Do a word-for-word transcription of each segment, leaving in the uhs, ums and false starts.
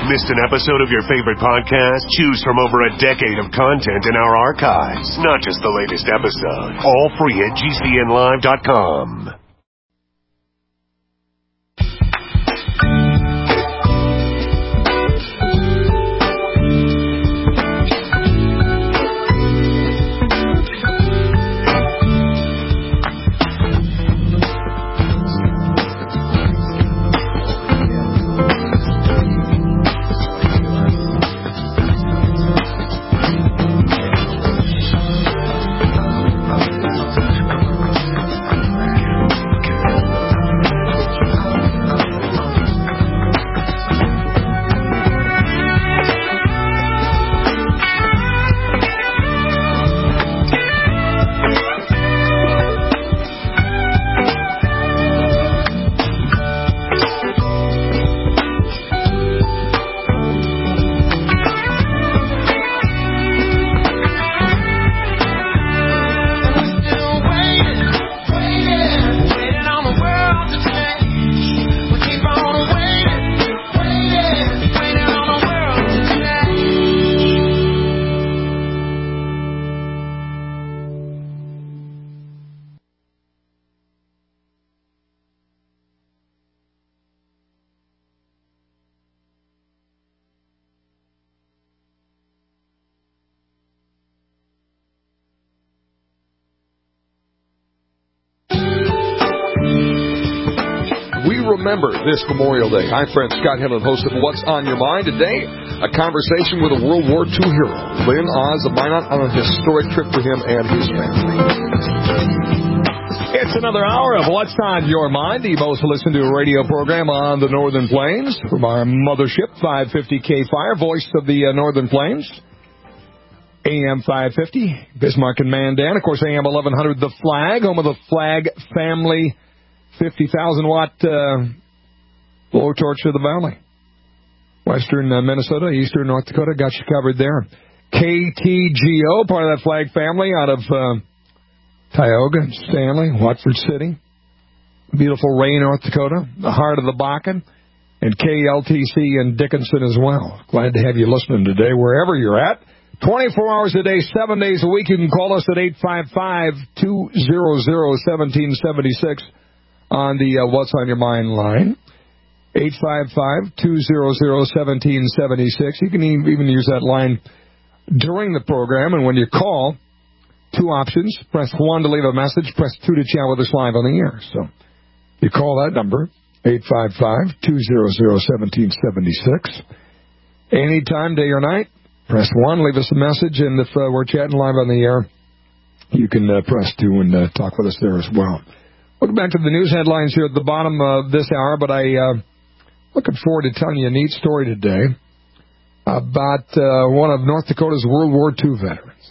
Missed an episode of your favorite podcast? Choose from over a decade of content in our archives, not just the latest episode. All free at G C N live dot com. Remember this Memorial Day. I'm friend Scott Henlon, host of What's on Your Mind. Today, a conversation with a World War Two hero, Lynn Oz of Minot, on a historic trip for him and his family. It's another hour of What's on Your Mind, the most listened to radio program on the Northern Plains from our mothership, five fifty K Fire, voice of the uh, Northern Plains. A M five fifty, Bismarck and Mandan. Of course, A M eleven hundred, The Flag, home of the Flag family. fifty thousand watt uh, blowtorch to the valley. Western uh, Minnesota, eastern North Dakota, got you covered there. K T G O, part of that Flag family out of uh, Tioga, Stanley, Watford City. Beautiful Ray, North Dakota, the heart of the Bakken. And K L T C in Dickinson as well. Glad to have you listening today, wherever you're at. twenty-four hours a day, seven days a week. You can call us at eight five five, two hundred, one seven seven six. On the uh, What's on Your Mind line, eight five five, two hundred, one seven seven six. You can even use that line during the program, and when you call, two options. Press one to leave a message, press two to chat with us live on the air. So you call that number, eight five five, two hundred, one seven seven six. Anytime, day or night, press one, leave us a message, and if uh, we're chatting live on the air, you can uh, press two and uh, talk with us there as well. Welcome back to the news headlines here at the bottom of this hour, but I uh, looking forward to telling you a neat story today about uh, one of North Dakota's World War Two veterans.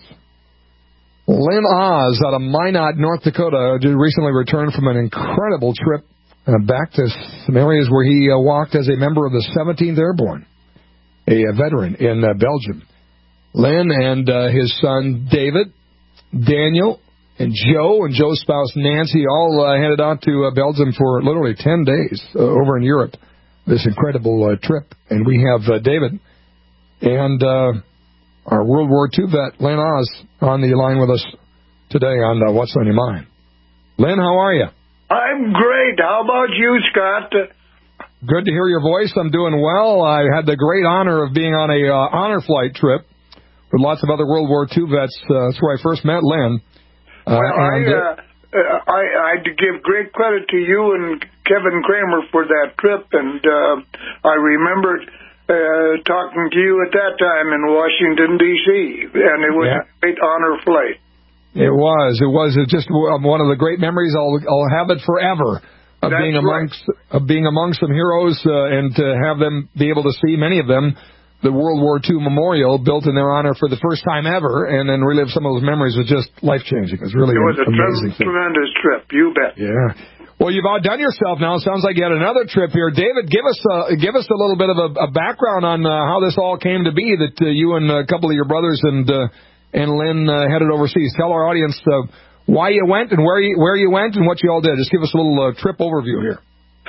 Lynn Oz out of Minot, North Dakota, recently returned from an incredible trip uh, back to some areas where he uh, walked as a member of the seventeenth Airborne, a, a veteran in uh, Belgium. Lynn and uh, his son David, Daniel, and Joe and Joe's spouse Nancy all uh, headed out to uh, Belgium for literally ten days uh, over in Europe. This incredible uh, trip. And we have uh, David and uh, our World War Two vet, Lynn Oz, on the line with us today on uh, What's on Your Mind. Lynn, how are you? I'm great. How about you, Scott? Good to hear your voice. I'm doing well. I had the great honor of being on a uh, honor flight trip with lots of other World War Two vets. Uh, that's where I first met Lynn. Uh, well, and, I, uh, uh, I I give great credit to you and Kevin Kramer for that trip, and uh, I remember uh, talking to you at that time in Washington, D C, and it was yeah. a great honor flight. It was. It was just one of the great memories. I'll I'll have it forever of That's being amongst right. of being among some heroes uh, and to have them be able to see many of them. The World War Two memorial built in their honor for the first time ever, and then relive some of those memories was just life-changing. It was really it was an a amazing trem- tremendous trip, you bet. Yeah. Well, you've outdone yourself now. It sounds like you had another trip here. David, give us a, give us a little bit of a, a background on uh, how this all came to be, that uh, you and a couple of your brothers and uh, and Lynn uh, headed overseas. Tell our audience uh, why you went and where you, where you went and what you all did. Just give us a little uh, trip overview here.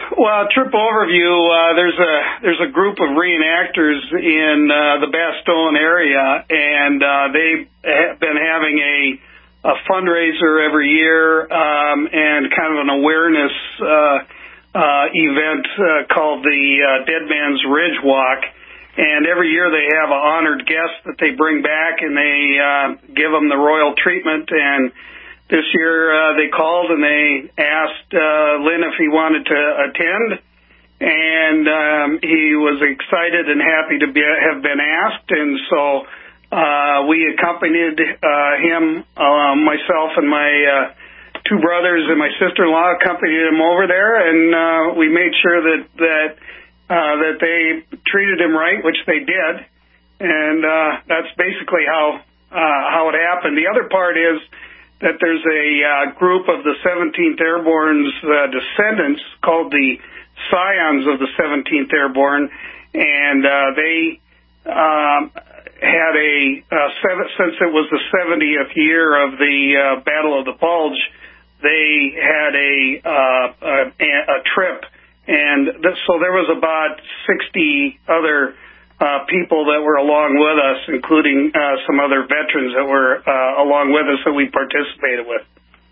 Well, trip overview. Uh, there's a there's a group of reenactors in uh, the Bastogne area, and uh, they've ha- been having a, a fundraiser every year um, and kind of an awareness uh, uh, event uh, called the uh, Dead Man's Ridge Walk. And every year they have an honored guest that they bring back, and they uh, give them the royal treatment. And this year uh, they called and they asked uh, Lynn if he wanted to attend, and um, he was excited and happy to be, have been asked. And so uh, we accompanied uh, him, uh, myself and my uh, two brothers and my sister-in-law accompanied him over there, and uh, we made sure that that uh, that they treated him right, which they did. And uh, that's basically how uh, how it happened. The other part is that there's a uh, group of the seventeenth Airborne's uh, descendants called the Scions of the seventeenth Airborne, and uh, they um, had a, uh, seven, since it was the seventieth year of the uh, Battle of the Bulge, they had a, uh, a, a trip, and th- so there was about sixty other Uh, people that were along with us, including uh, some other veterans that were uh, along with us that we participated with.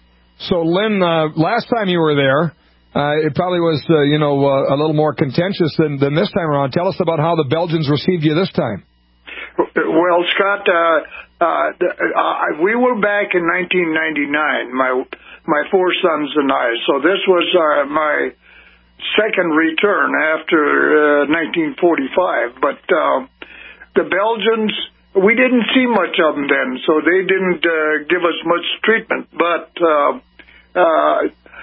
So, Lynn, uh, last time you were there, uh, it probably was, uh, you know, uh, a little more contentious than, than this time around. Tell us about how the Belgians received you this time. Well, Scott, uh, uh, uh, we were back in nineteen ninety-nine, my my four sons and I. So this was uh, my second return after uh, nineteen forty-five, but uh, the Belgians, we didn't see much of them then, so they didn't uh, give us much treatment. But uh, uh,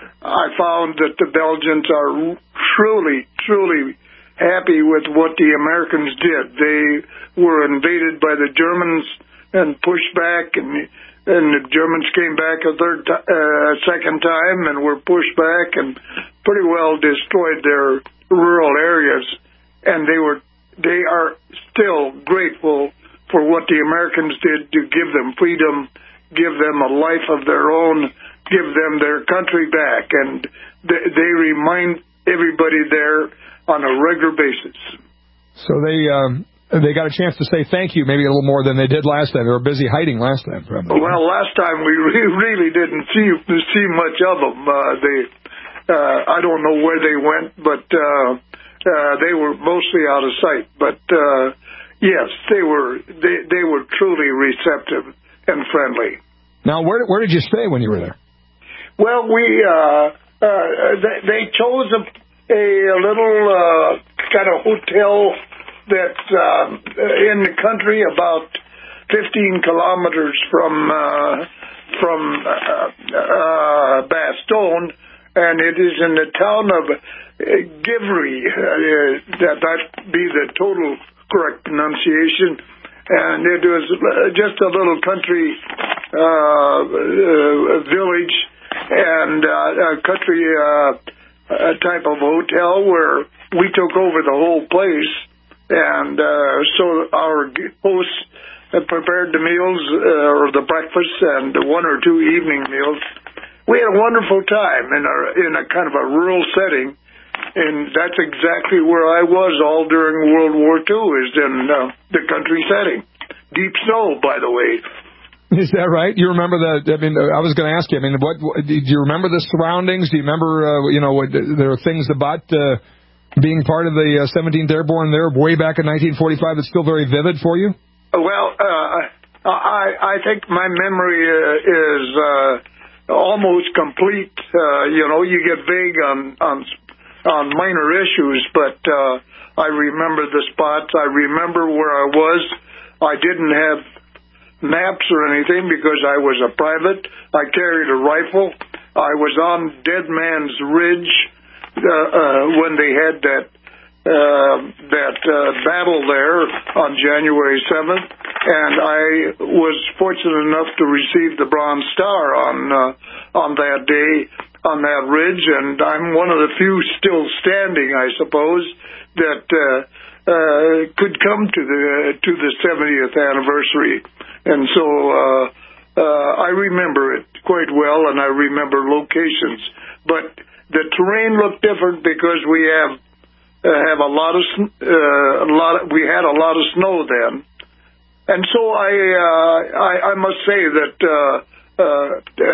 I found that the Belgians are truly, truly happy with what the Americans did. They were invaded by the Germans and pushed back, and and the Germans came back a third, t- uh, second time, and were pushed back and pretty well destroyed their rural areas. And they were, they are still grateful for what the Americans did to give them freedom, give them a life of their own, give them their country back. And they, they remind everybody there on a regular basis. So they, um, they got a chance to say thank you, maybe a little more than they did last time. They were busy hiding last time. Probably. Well, last time we re- really didn't see see much of them. Uh, they, uh, I don't know where they went, but uh, uh, they were mostly out of sight. But uh, yes, they were they they were truly receptive and friendly. Now, where where did you stay when you were there? Well, we uh, uh, they, they chose a, a little uh, kind of hotel that's uh, in the country, about fifteen kilometers from uh, from uh, uh, Bastogne, and it is in the town of Givry. Uh, that that be the total correct pronunciation, and it was just a little country uh, uh, village and uh, a country uh, a type of hotel where we took over the whole place. And uh, so our hosts prepared the meals, uh, or the breakfast, and one or two evening meals. We had a wonderful time in a, in a kind of a rural setting, and that's exactly where I was all during World War Two, is in uh, the country setting. Deep snow, by the way. Is that right? You remember the, I mean, I was going to ask you, I mean, what, what, do you remember the surroundings? Do you remember, uh, you know, what, there are things about uh, being part of the uh, seventeenth Airborne there way back in nineteen forty-five that's still very vivid for you? Well, uh, I, I think my memory uh, is uh, almost complete. Uh, you know, you get vague on, on, on minor issues, but uh, I remember the spots. I remember where I was. I didn't have maps or anything because I was a private. I carried a rifle. I was on Dead Man's Ridge Uh, uh, when they had that uh, that uh, battle there on January seventh, and I was fortunate enough to receive the Bronze Star on uh, on that day on that ridge, and I'm one of the few still standing, I suppose, that uh, uh, could come to the to the seventieth anniversary, and so uh, uh, I remember it quite well, and I remember locations, but the terrain looked different because we have uh, have a lot of uh, a lot. Of, we had a lot of snow then, and so I uh, I, I must say that uh, uh,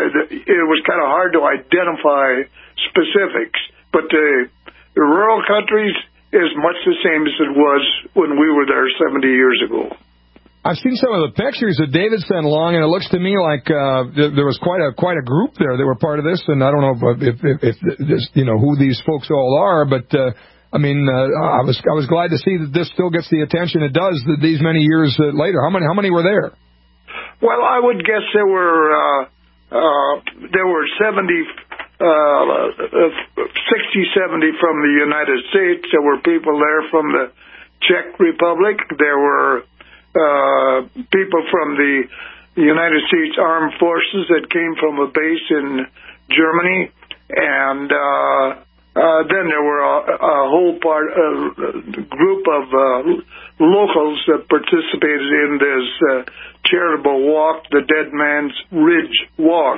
it was kind of hard to identify specifics, but the, the rural countries is much the same as it was when we were there seventy years ago. I've seen some of the pictures that David sent along, and it looks to me like uh, there was quite a quite a group there that were part of this. And I don't know if if, if, if this, you know who these folks all are, but uh, I mean, uh, I was I was glad to see that this still gets the attention it does these many years uh, later. How many how many were there? Well, I would guess there were uh, uh, there were seventy. Uh, sixty, seventy from the United States. There were people there from the Czech Republic. There were uh, people from the United States Armed Forces that came from a base in Germany. And uh, uh, then there were a, a whole part, a group of uh, locals that participated in this uh, charitable walk, the Dead Man's Ridge Walk.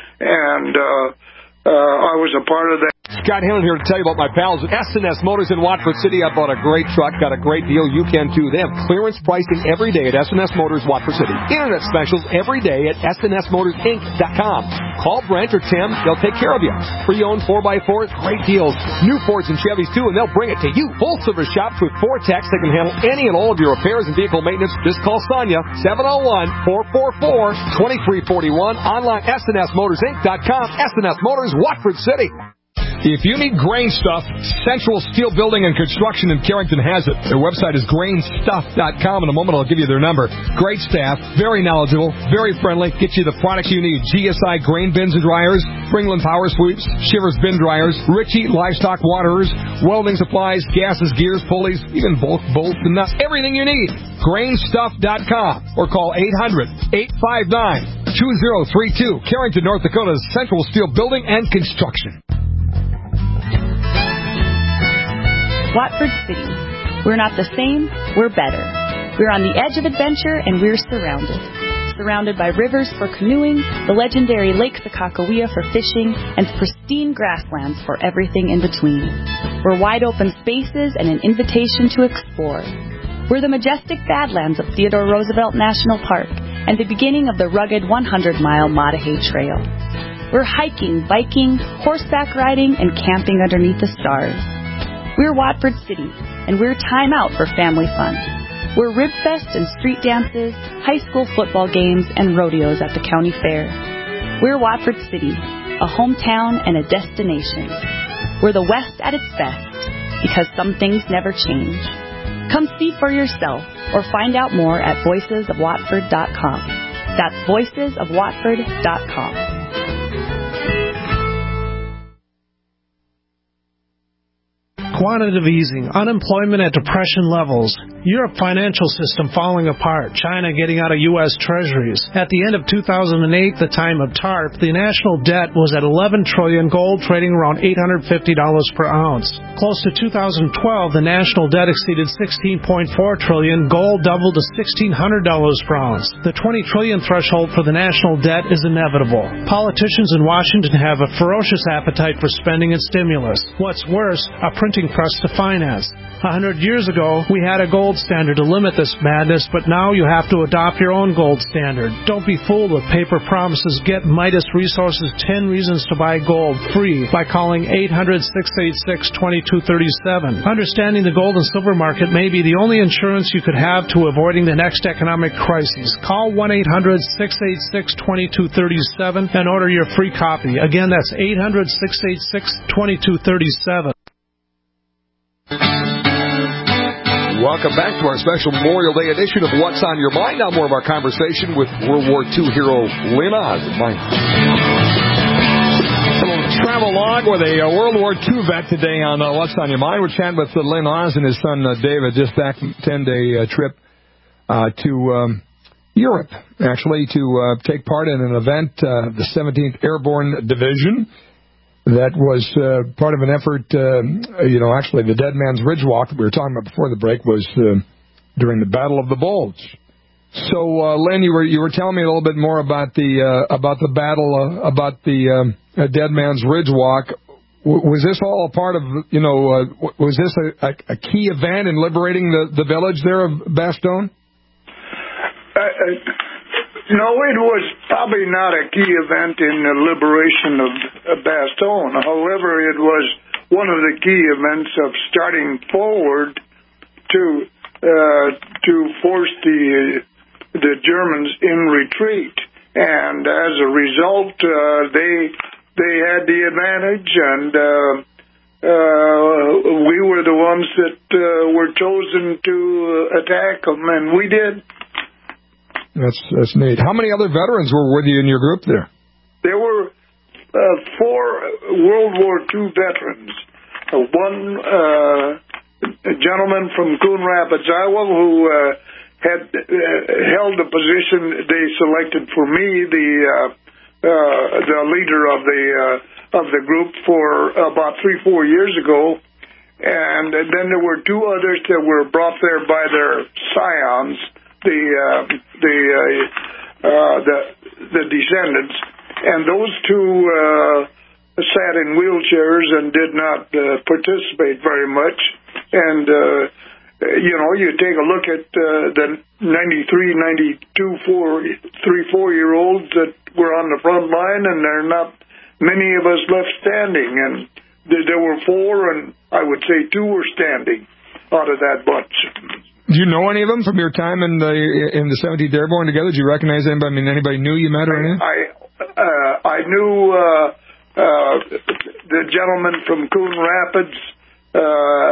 And uh, Uh, I was a part of that. Scott Hanlon here to tell you about my pals at S and S Motors in Watford City. I bought a great truck, got a great deal. You can too. They have clearance pricing every day at S and S Motors Watford City. Internet specials every day at S and S Motors Inc dot com. Call Brent or Tim. They'll take care of you. Pre-owned four by fours, great deals. New Fords and Chevys too, and they'll bring it to you. Full service shops with four techs that can handle any and all of your repairs and vehicle maintenance. Just call Sonia, seven oh one, four four four, two three four one. Online, S and S Motors Inc dot com. S and S Motors Watford City. If you need grain stuff, Central Steel Building and Construction in Carrington has it. Their website is grain stuff dot com. In a moment, I'll give you their number. Great staff, very knowledgeable, very friendly. Get you the products you need. G S I grain bins and dryers, Bringland Power Sweeps, Shivers bin dryers, Ritchie livestock waterers, welding supplies, gases, gears, pulleys, even bolt, bolts and nuts. Everything you need. grain stuff dot com or call eight hundred, eight five nine, two oh three two. Carrington, North Dakota's Central Steel Building and Construction. Watford City. We're not the same, we're better. We're on the edge of adventure, and we're surrounded. Surrounded by rivers for canoeing, the legendary Lake Sakakawea for fishing, and pristine grasslands for everything in between. We're wide open spaces and an invitation to explore. We're the majestic Badlands of Theodore Roosevelt National Park and the beginning of the rugged one hundred mile Maatahay Trail. We're hiking, biking, horseback riding, and camping underneath the stars. We're Watford City, and we're time out for family fun. We're Ribfest and street dances, high school football games, and rodeos at the county fair. We're Watford City, a hometown and a destination. We're the West at its best, because some things never change. Come see for yourself, or find out more at voices of watford dot com. That's voices of watford dot com. Quantitative easing, unemployment at depression levels, Europe financial system falling apart, China getting out of U S treasuries. At the end of two thousand eight, the time of TARP, the national debt was at eleven trillion dollars, gold trading around eight hundred fifty dollars per ounce. Close to two thousand twelve, the national debt exceeded sixteen point four trillion dollars, gold doubled to sixteen hundred dollars per ounce. The twenty trillion dollars threshold for the national debt is inevitable. Politicians in Washington have a ferocious appetite for spending and stimulus. What's worse, a printing press to finance. A hundred years ago, we had a gold standard to limit this madness, but now you have to adopt your own gold standard. Don't be fooled with paper promises. Get Midas Resources ten Reasons to Buy Gold free by calling eight hundred, six eight six, two two three seven. Understanding the gold and silver market may be the only insurance you could have to avoiding the next economic crisis. Call one eight hundred, six eight six, two two three seven and order your free copy. Again, that's eight hundred, six eight six, two two three seven. Welcome back to our special Memorial Day edition of What's on Your Mind. Now more of our conversation with World War Two hero Lynn Oz. A little travel log with a uh, World War Two vet today on uh, What's on Your Mind. We're chatting with uh, Lynn Oz and his son uh, David, just back from a ten-day uh, trip uh, to um, Europe, actually, to uh, take part in an event, uh, the seventeenth Airborne Division. That was uh, part of an effort, uh, you know, actually the Dead Man's Ridge Walk that we were talking about before the break was uh, during the Battle of the Bulge. So, uh, Lynn, you were you were telling me a little bit more about the uh, about the battle, uh, about the um, Dead Man's Ridge Walk. was this all a part of, you know, uh, was this a, a, a key event in liberating the, the village there of Bastogne? Uh, uh, no, it was probably not a key event in the liberation of, of Bastogne. However, it was one of the key events of starting forward to uh, to force the the Germans in retreat, and as a result, uh, they they had the advantage, and uh, uh, we were the ones that uh, were chosen to attack them, and we did. That's that's neat. How many other veterans were with you in your group there? There were uh, four World War Two veterans. Uh, one uh, a gentleman from Coon Rapids, Iowa, who uh, had uh, held a position they selected for me, the uh, uh, the leader of the uh, of the group, for about three four years ago, and then there were two others that were brought there by their scions, the uh, the uh, uh, the the descendants, and those two uh, sat in wheelchairs and did not uh, participate very much. And uh, you know, you take a look at uh, the ninety-three, ninety-two, four, three, four-year-olds that were on the front line, and there are not many of us left standing. And there were four, and I would say two were standing out of that bunch. Do you know any of them from your time in the in the seventeenth Airborne together? Did you recognize anybody? I mean, anybody new you met or anything? I uh, I knew uh, uh, the gentleman from Coon Rapids, uh,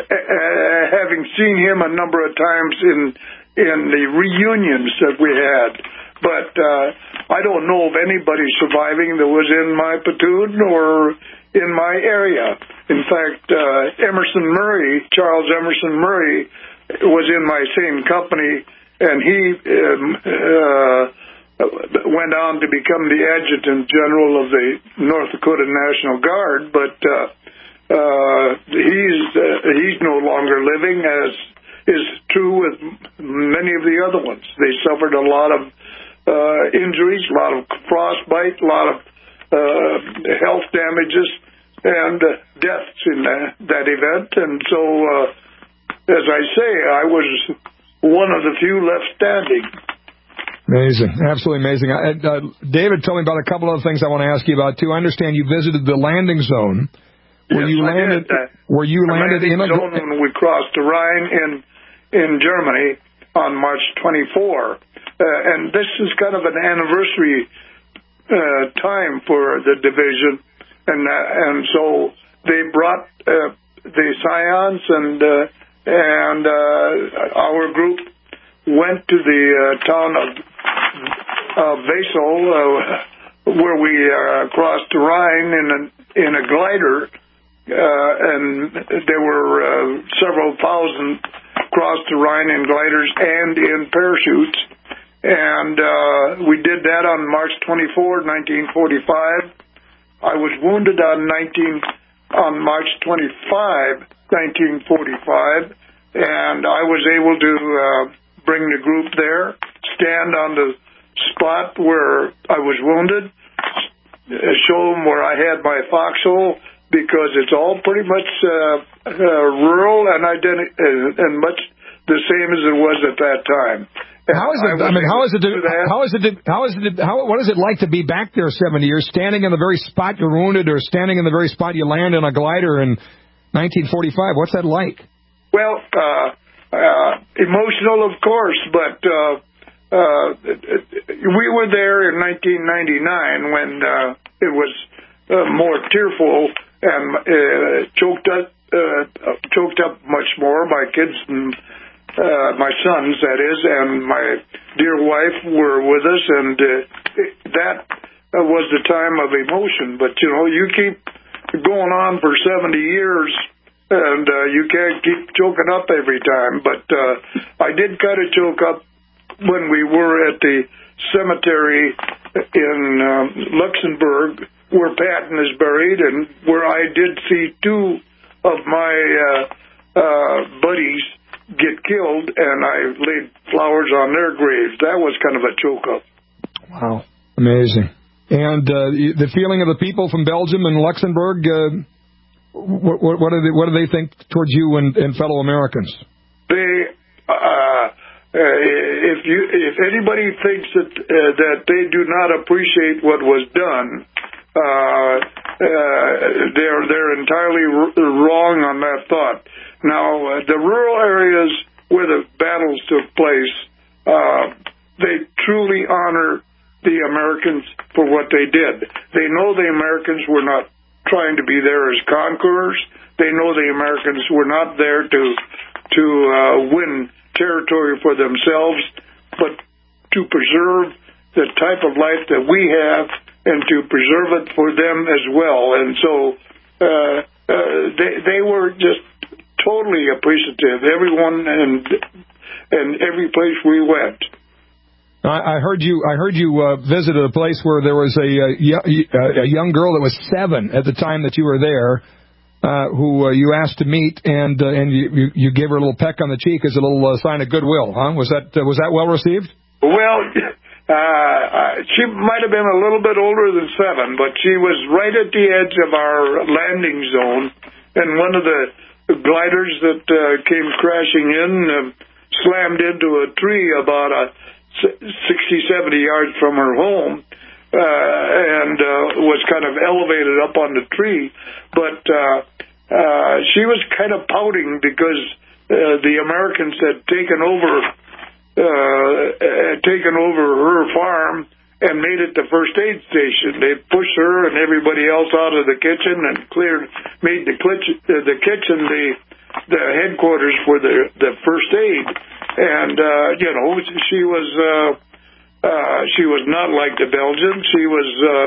having seen him a number of times in in the reunions that we had. But uh, I don't know of anybody surviving that was in my platoon or in my area. In fact, uh, Emerson Murray, Charles Emerson Murray, was in my same company, and he um, uh, went on to become the adjutant general of the North Dakota National Guard. But uh, uh, he's uh, he's no longer living, as is true with many of the other ones. They suffered a lot of uh, injuries, a lot of frostbite, a lot of uh, health damages, and uh, deaths in that, that event. And so, uh, as I say, I was one of the few left standing. Amazing. Absolutely amazing. I, uh, David told me about a couple other things I want to ask you about, too. I understand you visited the landing zone. Where yes, you landed, I did. Uh, where you the landed landing in a zone when we crossed the Rhine in, in Germany on March twenty-fourth. Uh, and this is kind of an anniversary uh, time for the division. And, uh, and so they brought uh, the scions, and uh, and uh, our group went to the uh, town of uh, Wesel, uh, where we uh, crossed the Rhine in a, in a glider, uh, and there were uh, several thousand crossed the Rhine in gliders and in parachutes, and uh, we did that on March twenty-fourth, nineteen forty-five. I was wounded on nineteen on March twenty-fifth, nineteen forty-five, and I was able to uh, bring the group there, stand on the spot where I was wounded, show them where I had my foxhole, because it's all pretty much uh, uh, rural and identi- uh, and much the same as it was at that time. And how is it? I, I mean, how is it? To, how is it? To, how is it? How what is it like to be back there seventy years, standing in the very spot you're wounded, or standing in the very spot you land in a glider in nineteen forty-five? What's that like? Well, uh, uh, emotional, of course, but uh, uh, we were there in nineteen ninety-nine when uh, it was uh, more tearful and uh, choked up, uh, choked up much more. My kids and uh, my sons, that is, and my dear wife were with us, and uh, that uh, was the time of emotion. But you know, you keep going on for seventy years. And uh, you can't keep choking up every time. But uh, I did kind of choke up when we were at the cemetery in um, Luxembourg, where Patton is buried, and where I did see two of my uh, uh, buddies get killed, and I laid flowers on their graves. That was kind of a choke up. Wow. Amazing. And uh, the feeling of the people from Belgium and Luxembourg... Uh what, what, what do they what do they think towards you and, and fellow Americans? They, uh, uh, if you if anybody thinks that uh, that they do not appreciate what was done, uh, uh, they're they're entirely r- wrong on that thought. Now, uh, the rural areas where the battles took place, uh, they truly honor the Americans for what they did. They know the Americans were not trying to be there as conquerors. They know the Americans were not there to to uh, win territory for themselves, but to preserve the type of life that we have and to preserve it for them as well. And so uh, uh, they they were just totally appreciative, everyone and and every place we went. I heard you. I heard you uh, visited a place where there was a, a, a young girl that was seven at the time that you were there, uh, who uh, you asked to meet, and uh, and you, you gave her a little peck on the cheek as a little uh, sign of goodwill. Huh? Was that uh, was that well received? Well, uh, she might have been a little bit older than seven, but she was right at the edge of our landing zone, and one of the gliders that uh, came crashing in uh, slammed into a tree about a sixty, seventy yards from her home, uh, and uh, was kind of elevated up on the tree. But uh, uh, she was kind of pouting because uh, the Americans had taken over, uh, had taken over her farm and made it the first aid station. They pushed her and everybody else out of the kitchen and cleared, made the, kitchen, uh, the kitchen the the headquarters for the the first aid. And, uh, you know, she was, uh, uh, she was not like the Belgians. She was, uh,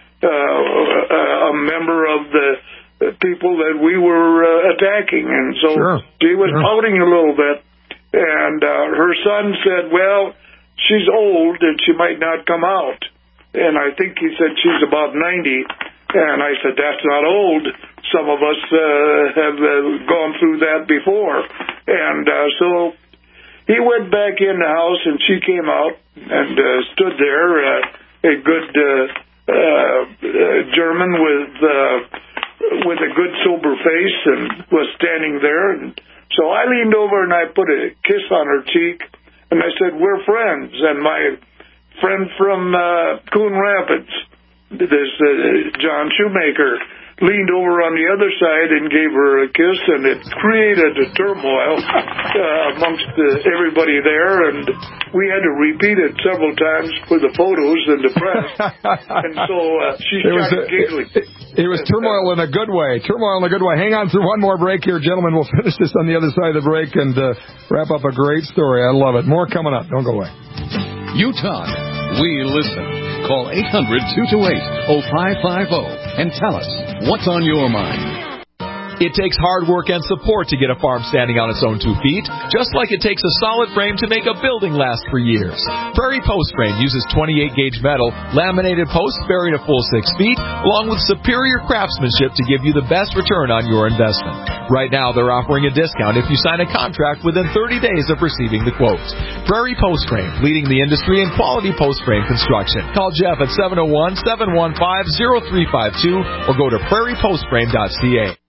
uh, a member of the people that we were uh, attacking. And so sure. she was sure. pouting a little bit. And, uh, her son said, well, she's old and she might not come out. And I think he said she's about ninety. And I said, that's not old. Some of us, uh, have uh, gone through that before. And, uh, so, he went back in the house, and she came out and uh, stood there, uh, a good uh, uh, German with uh, with a good sober face, and was standing there. And so I leaned over and I put a kiss on her cheek, and I said, "We're friends." And my friend from uh, Coon Rapids, this uh, John Shoemaker, leaned over on the other side and gave her a kiss, and it created a turmoil uh, amongst uh, everybody there, and we had to repeat it several times for the photos and the press, and so uh, she it started a, giggling. It, it was turmoil in a good way. Turmoil in a good way. Hang on through one more break here, gentlemen. We'll finish this on the other side of the break and uh, wrap up a great story. I love it. More coming up. Don't go away. You talk. We listen. Call eight hundred, two two eight, oh five five oh and tell us what's on your mind. It takes hard work and support to get a farm standing on its own two feet, just like it takes a solid frame to make a building last for years. Prairie Post Frame uses twenty-eight gauge metal, laminated posts buried a full six feet, along with superior craftsmanship to give you the best return on your investment. Right now, they're offering a discount if you sign a contract within thirty days of receiving the quote. Prairie Post Frame, leading the industry in quality post frame construction. Call Jeff at seven oh one, seven one five, oh three five two or go to prairie post frame dot c a.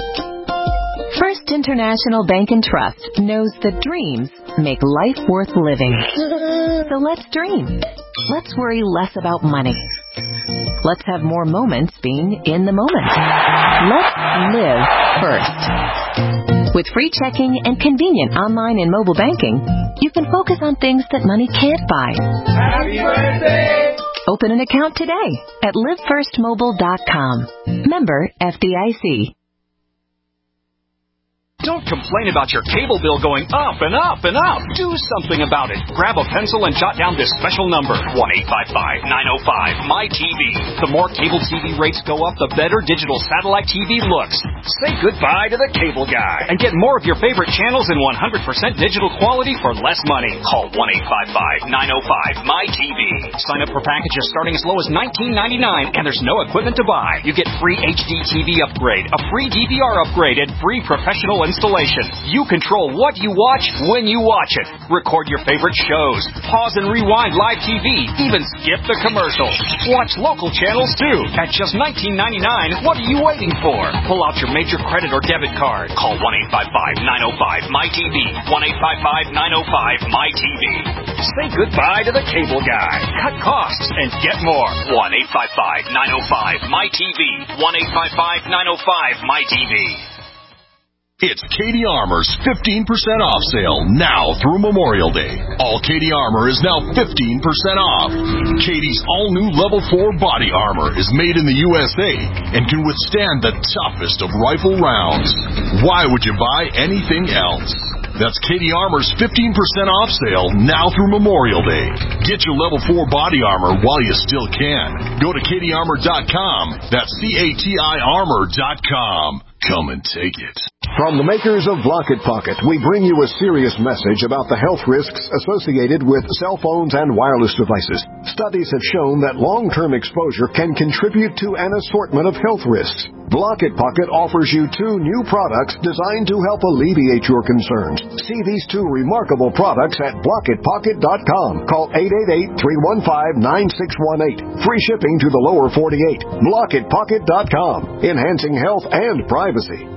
First International Bank and Trust knows that dreams make life worth living. So let's dream. Let's worry less about money. Let's have more moments being in the moment. Let's live first. With free checking and convenient online and mobile banking, you can focus on things that money can't buy. Happy birthday! Open an account today at live first mobile dot com. Member F D I C. Don't complain about your cable bill going up and up and up. Do something about it. Grab a pencil and jot down this special number, one eight five five, nine oh five, M Y T V. The more cable T V rates go up, the better digital satellite T V looks. Say goodbye to the cable guy and get more of your favorite channels in one hundred percent digital quality for less money. Call one eight five five, nine oh five, M Y T V. Sign up for packages starting as low as nineteen ninety-nine, and there's no equipment to buy. You get free H D T V upgrade, a free D V R upgrade, and free professional installation. You control what you watch when you watch it. Record your favorite shows. Pause and rewind live T V. Even skip the commercials. Watch local channels too. At just nineteen ninety-nine, what are you waiting for? Pull out your major credit or debit card. Call one eight five five, nine oh five, M Y T V. one eight five five, nine oh five, M Y T V. Say goodbye to the cable guy. Cut costs and get more. one eight five five, nine oh five, M Y T V. one eight five five, nine oh five, M Y T V. It's Katie Armour's fifteen percent off sale now through Memorial Day. All Katie Armour is now fifteen percent off. Katie's all-new Level four body armor is made in the U S A and can withstand the toughest of rifle rounds. Why would you buy anything else? That's Katie Armour's fifteen percent off sale now through Memorial Day. Get your Level four body armor while you still can. Go to Katie Armour dot com. That's C A T I armor dot com. Come and take it. From the makers of Blocket Pocket, we bring you a serious message about the health risks associated with cell phones and wireless devices. Studies have shown that long-term exposure can contribute to an assortment of health risks. Blocket Pocket offers you two new products designed to help alleviate your concerns. See these two remarkable products at Blocket Pocket dot com. Call eight eight eight, three one five, nine six one eight. Free shipping to the lower forty-eight. Blocket Pocket dot com. Enhancing health and privacy.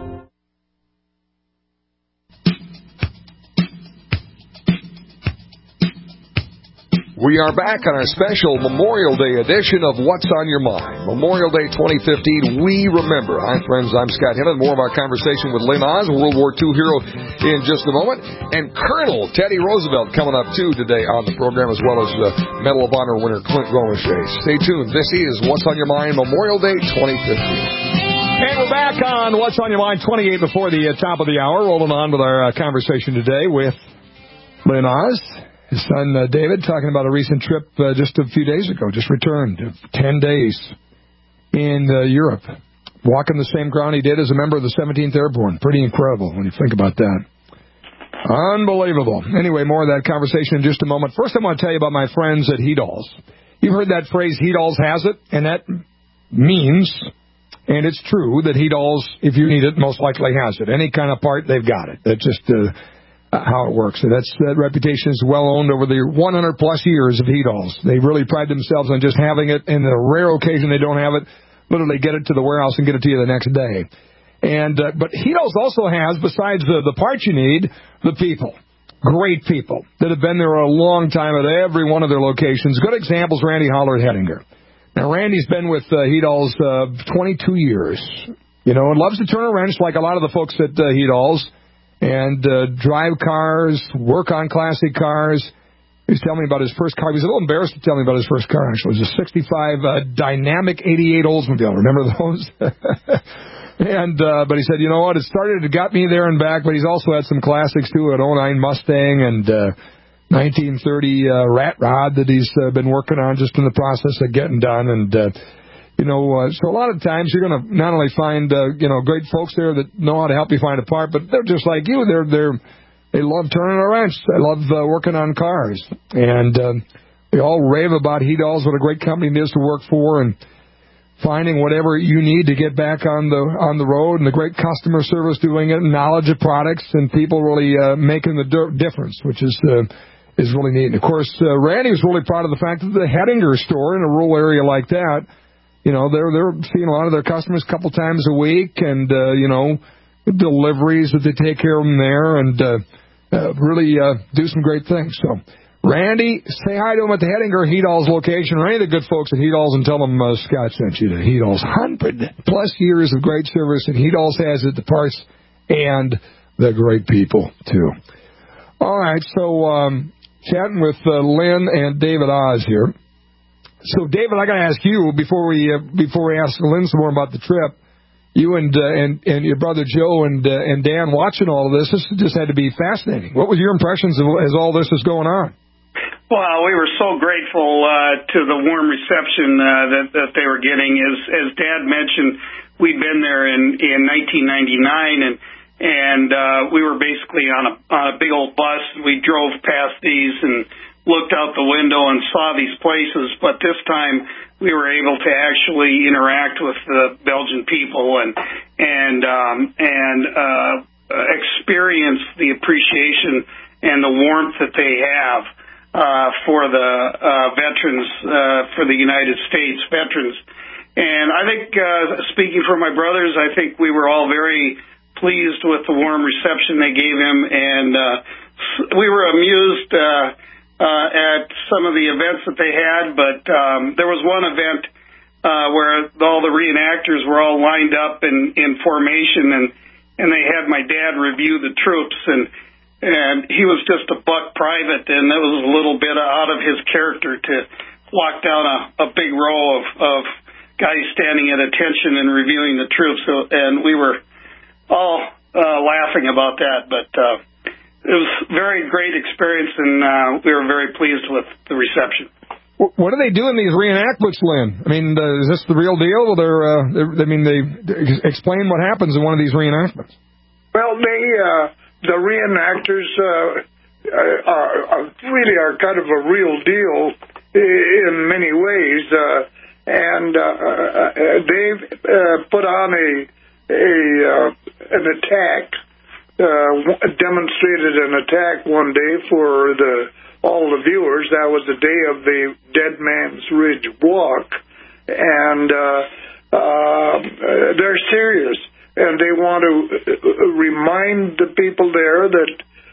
We are back on our special Memorial Day edition of What's on Your Mind. Memorial Day twenty fifteen, we remember. Hi, friends, I'm Scott Hinton. More of our conversation with Lynn Oz, World War Two hero, in just a moment. And Colonel Teddy Roosevelt coming up, too, today on the program, as well as uh, Medal of Honor winner Clint Gomeshay. Stay tuned. This is What's on Your Mind, Memorial Day twenty fifteen. And we're back on What's on Your Mind, twenty-eight before the uh, top of the hour, rolling on with our uh, conversation today with Lynn Oz. His son, uh, David, talking about a recent trip uh, just a few days ago, just returned, ten days in uh, Europe, walking the same ground he did as a member of the seventeenth Airborne. Pretty incredible when you think about that. Unbelievable. Anyway, more of that conversation in just a moment. First, I want to tell you about my friends at Hedalls. You've heard that phrase, Hedalls has it, and that means, and it's true, that Hedalls, if you need it, most likely has it. Any kind of part, they've got it. That's just Uh, Uh, how it works. And that's, that reputation is well owned over the one hundred plus years of Hedalls. They really pride themselves on just having it, and the rare occasion they don't have it, literally get it to the warehouse and get it to you the next day. And uh, but Hedalls also has, besides the, the parts you need, the people. Great people that have been there a long time at every one of their locations. Good examples, Randy Holler at Hettinger. Now, Randy's been with uh, Hedalls uh, twenty-two years, you know, and loves to turn a wrench like a lot of the folks at uh, Hedalls. And uh, drive cars, work on classic cars. He was telling me about his first car. He was a little embarrassed to tell me about his first car, actually. It was a sixty-five uh, Dynamic eighty-eight Oldsmobile. Remember those? and uh, But he said, you know what, it started, it got me there and back, but he's also had some classics, too, an oh nine Mustang and uh, nineteen thirty uh, Rat Rod that he's uh, been working on, just in the process of getting done. And uh, You know, uh, so a lot of times you're going to not only find, uh, you know, great folks there that know how to help you find a part, but they're just like you. They're, they're, they love turning a wrench. They love uh, working on cars. And uh, they all rave about Hedalls, what a great company it is to work for, and finding whatever you need to get back on the on the road, and the great customer service doing it, and knowledge of products, and people really uh, making the difference, which is uh, is really neat. And, of course, uh, Randy was really proud of the fact that the Hettinger store in a rural area like that, you know, they're they're seeing a lot of their customers a couple times a week, and, uh, you know, deliveries that they take care of them there, and uh, uh, really uh, do some great things. So, Randy, say hi to them at the Hettinger Hedalls location, or any of the good folks at Hedalls, and tell them uh, Scott sent you to Hedalls. one hundred plus years of great service, and Hedalls has it, the parts and the great people, too. All right, so um, chatting with uh, Lynn and David Oz here. So, David, I got to ask you before we uh, before we ask Lynn some more about the trip. You and uh, and and your brother Joe and uh, and Dan watching all of this. This just had to be fascinating. What was your impressions of, as all this is going on? Well, we were so grateful uh, to the warm reception uh, that that they were getting. As as Dad mentioned, we'd been there in in nineteen ninety-nine, and and uh, we were basically on a on a big old bus. We drove past these and looked out the window and saw these places, but this time we were able to actually interact with the Belgian people, and and um, and uh, experience the appreciation and the warmth that they have uh, for the uh, veterans, uh, for the United States veterans. And I think, uh, speaking for my brothers, I think we were all very pleased with the warm reception they gave him, and uh, we were amused uh, uh, at some of the events that they had, but um, there was one event uh, where all the reenactors were all lined up in, in formation, and, and they had my dad review the troops, and and he was just a buck private, and it was a little bit out of his character to walk down a, a big row of, of guys standing at attention and reviewing the troops, so, and we were all uh, laughing about that, but uh, it was a very great experience, and uh, we were very pleased with the reception. What do they do in these reenactments, Lynn? I mean, uh, is this the real deal? They're, uh, they're, I mean, they explain what happens in one of these reenactments. Well, they, uh, the reenactors uh, are, are really are kind of a real deal in many ways, uh, and uh, uh, they've uh, put on a a uh, an attack, uh, demonstrated an attack one day for the all the viewers. That was the day of the Dead Man's Ridge Walk, and uh, uh, they're serious, and they want to remind the people there that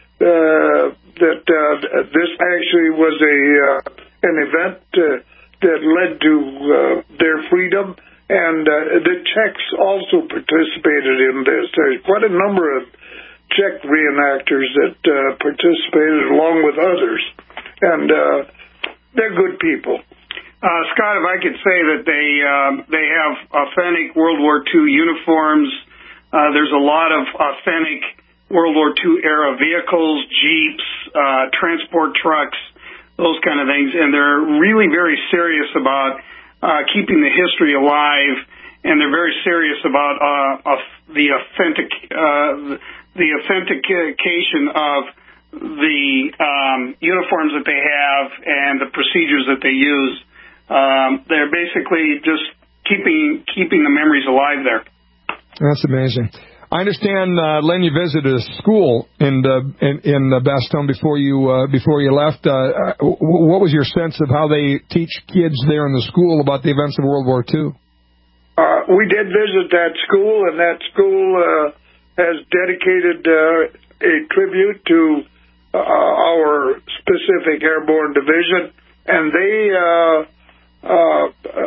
uh, that uh, this actually was a uh, an event uh, that led to uh, their freedom. And uh, the Czechs also participated in this. There's quite a number of Czech reenactors that uh, participated along with others. And uh, they're good people. Uh, Scott, if I could say that they uh, they have authentic World War Two uniforms. Uh, there's a lot of authentic World War Two era vehicles, jeeps, uh, transport trucks, those kind of things. And they're really very serious about Uh, keeping the history alive, and they're very serious about uh, uh, the authentic uh, the authentication of the um, uniforms that they have and the procedures that they use. Um, they're basically just keeping keeping the memories alive there. That's amazing. I understand, uh, Len, you visited a school in uh, in, in Bastogne before you uh, before you left. Uh, what was your sense of how they teach kids there in the school about the events of World War Two? Uh, we did visit that school, and that school uh, has dedicated uh, a tribute to uh, our specific airborne division, and they uh, uh,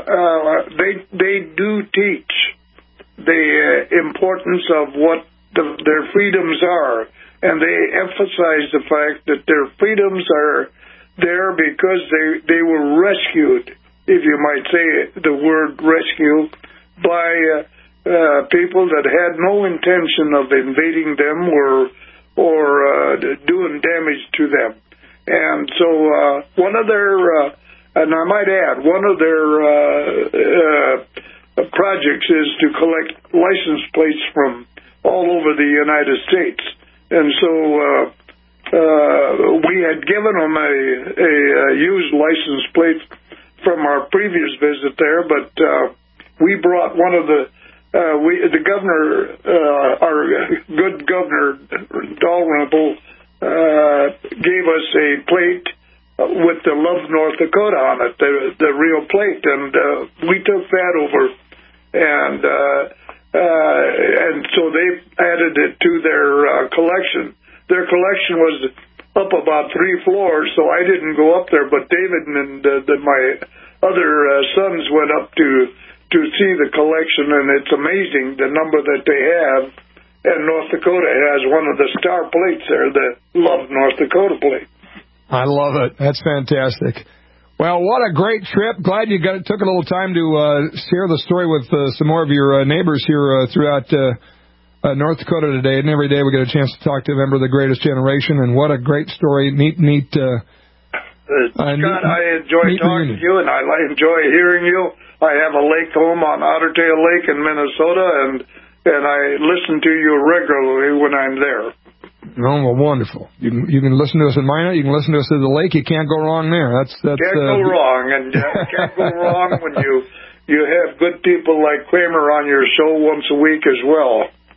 uh, they they do teach the uh, importance of what the, their freedoms are, and they emphasize the fact that their freedoms are there because they they were rescued, if you might say the word rescue, by uh, uh, people that had no intention of invading them or or uh, doing damage to them. And so uh, one of their, uh, and I might add, one of their uh, uh, projects is to collect license plates from all over the United States. And so uh, uh, we had given them a, a, a used license plate from our previous visit there, but uh, we brought one of the, uh, we the governor, uh, our good governor, Dalrymple, uh, gave us a plate with the Love North Dakota on it, the, the real plate, and uh, we took that over. And uh, uh, and so they added it to their uh, collection. Their collection was up about three floors, so I didn't go up there. But David and uh, the, my other uh, sons went up to to see the collection, and it's amazing the number that they have. And North Dakota has one of the star plates there, the Love North Dakota plate. I love it. That's fantastic. Well, what a great trip. Glad you got, took a little time to uh, share the story with uh, some more of your uh, neighbors here uh, throughout uh, uh, North Dakota today. And every day we get a chance to talk to a member of the Greatest Generation. And what a great story. Neat, neat. Uh, uh, Scott, neat, I enjoy talking reunion. to you, and I enjoy hearing you. I have a lake home on Otter Tail Lake in Minnesota, and, and I listen to you regularly when I'm there. Oh, well, wonderful. You can you can listen to us in Minot. You can listen to us at the lake. You can't go wrong there. That's that's can't uh, go wrong, and uh, can't go wrong when you you have good people like Kramer on your show once a week as well.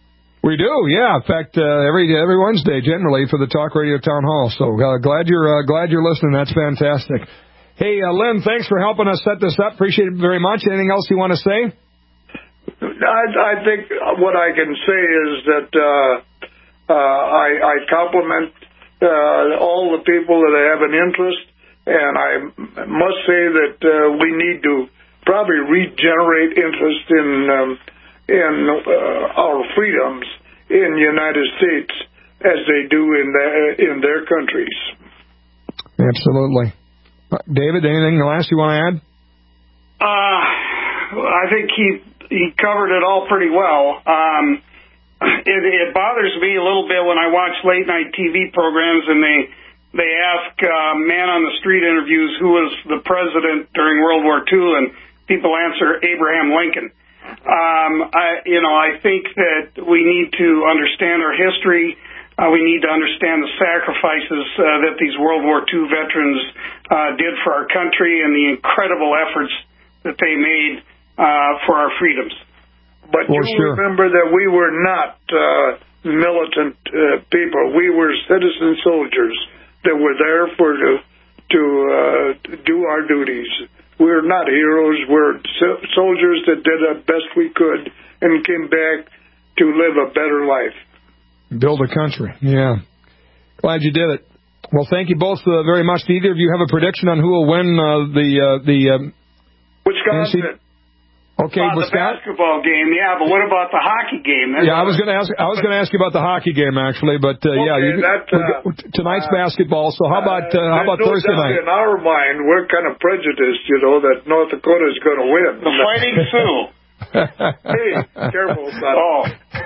We do, yeah. In fact, uh, every every Wednesday, generally, for the Talk Radio Town Hall. So uh, glad you're uh, glad you're listening. That's fantastic. Hey, uh, Lynn, thanks for helping us set this up. Appreciate it very much. Anything else you want to say? I, I think what I can say is that uh, uh, I, I compliment uh, all the people that have an interest, and I must say that uh, we need to probably regenerate interest in um, in uh, our freedoms in the United States as they do in the, in their countries. Absolutely. Uh, David, anything last you want to add? Uh, I think he he covered it all pretty well. Um, it, it bothers me a little bit when I watch late night T V programs and they they ask uh, man on the street interviews who was the president during World War Two, and people answer Abraham Lincoln. Um, I, you know, I think that we need to understand our history. Uh, we need to understand the sacrifices uh, that these World War Two veterans uh, did for our country and the incredible efforts that they made uh, for our freedoms. But for you sure. Remember that we were not uh, militant uh, people. We were citizen soldiers that were there for to, to uh, do our duties. We're not heroes. We're soldiers that did the best we could and came back to live a better life. Build a country. Yeah. Glad you did it. Well, thank you both uh, very much. Do either of you have a prediction on who will win uh, the uh, the? Um, Wisconsin. Okay, uh, the Wisconsin. basketball game, yeah. But what about the hockey game? That's yeah, I was going to ask. I was going to ask you about the hockey game actually, but uh, okay, yeah, you, that, uh, tonight's uh, basketball. So how about uh, how about no Thursday doubt night? In our mind, we're kind of prejudiced, you know, that North Dakota is going to win. The Fighting Sioux. Hey, careful, son. Oh.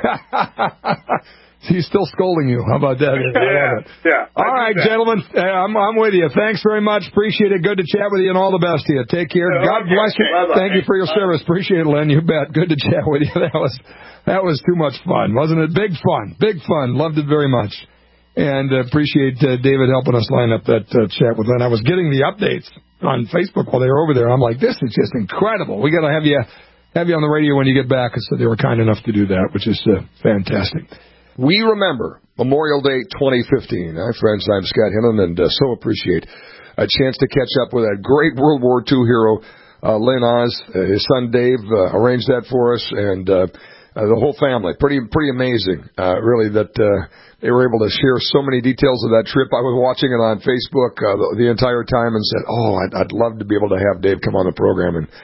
He's still scolding you. How about that? yeah, yeah. All right, gentlemen. Uh, I'm, I'm with you. Thanks very much. Appreciate it. Good to chat with you, and all the best to you. Take care. Yeah, God okay, bless you. okay. Thank you for your service. Appreciate it, Lynn. You bet. Good to chat with you. That was that was too much fun, wasn't it? Big fun. Big fun. Loved it very much. And uh, appreciate uh, David helping us line up that uh, chat with Lynn. I was getting the updates on Facebook while they were over there. I'm like, this is just incredible. We got to have you have you on the radio when you get back. So they were kind enough to do that, which is uh, fantastic. We remember Memorial Day twenty fifteen. Hi, friends. I'm Scott Hinnon, and uh, so appreciate a chance to catch up with that great World War Two hero, uh, Lynn Oz. Uh, his son Dave uh, arranged that for us, and uh, uh, the whole family. Pretty, pretty amazing, uh, really, that uh, they were able to share so many details of that trip. I was watching it on Facebook uh, the, the entire time and said, "Oh, I'd, I'd love to be able to have Dave come on the program." And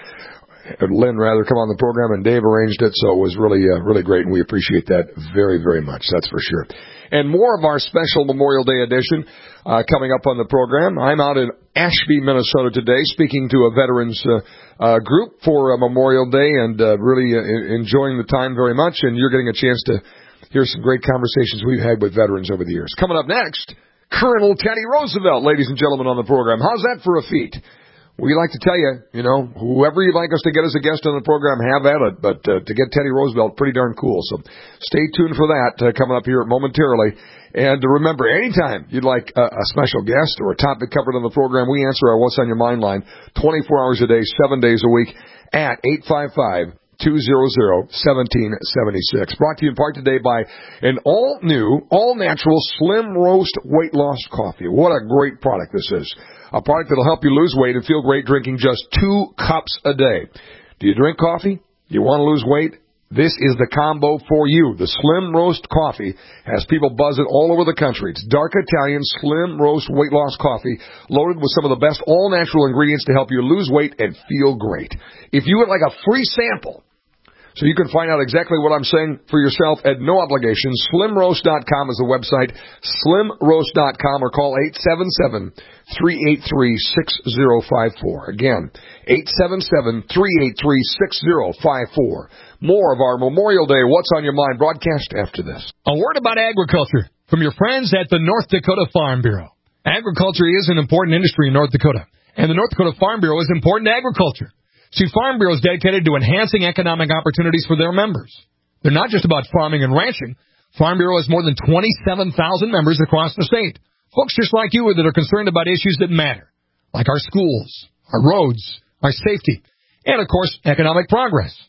Lynn rather come on the program, and Dave arranged it, so it was really, uh, really great, and we appreciate that very, very much. That's for sure. And more of our special Memorial Day edition uh, coming up on the program. I'm out in Ashby, Minnesota today, speaking to a veterans uh, uh, group for uh, Memorial Day, and uh, really uh, enjoying the time very much. And you're getting a chance to hear some great conversations we've had with veterans over the years. Coming up next, Colonel Teddy Roosevelt, ladies and gentlemen, on the program. How's that for a feat? We like to tell you, you know, whoever you'd like us to get as a guest on the program, have at it. But uh, to get Teddy Roosevelt, pretty darn cool. So stay tuned for that uh, coming up here momentarily. And remember, anytime you'd like a, a special guest or a topic covered on the program, we answer our What's on Your Mind line twenty-four hours a day, seven days a week at eight five five, two hundred, one seven seven six. Brought to you in part today by an all-new, all-natural Slim Roast weight loss coffee. What a great product this is. A product that will help you lose weight and feel great drinking just two cups a day. Do you drink coffee? You want to lose weight? This is the combo for you. The Slim Roast Coffee has people buzzing all over the country. It's dark Italian Slim Roast weight loss coffee loaded with some of the best all-natural ingredients to help you lose weight and feel great. If you would like a free sample, so you can find out exactly what I'm saying for yourself at no obligation, slim roast dot com is the website, slim roast dot com, or call eight seven seven, three eight three, six zero five four. Again, eight seven seven, three eight three, six zero five four. More of our Memorial Day What's on Your Mind broadcast after this. A word about agriculture from your friends at the North Dakota Farm Bureau. Agriculture is an important industry in North Dakota, and the North Dakota Farm Bureau is important to agriculture. See, Farm Bureau is dedicated to enhancing economic opportunities for their members. They're not just about farming and ranching. Farm Bureau has more than twenty-seven thousand members across the state. Folks just like you that are concerned about issues that matter, like our schools, our roads, our safety, and, of course, economic progress.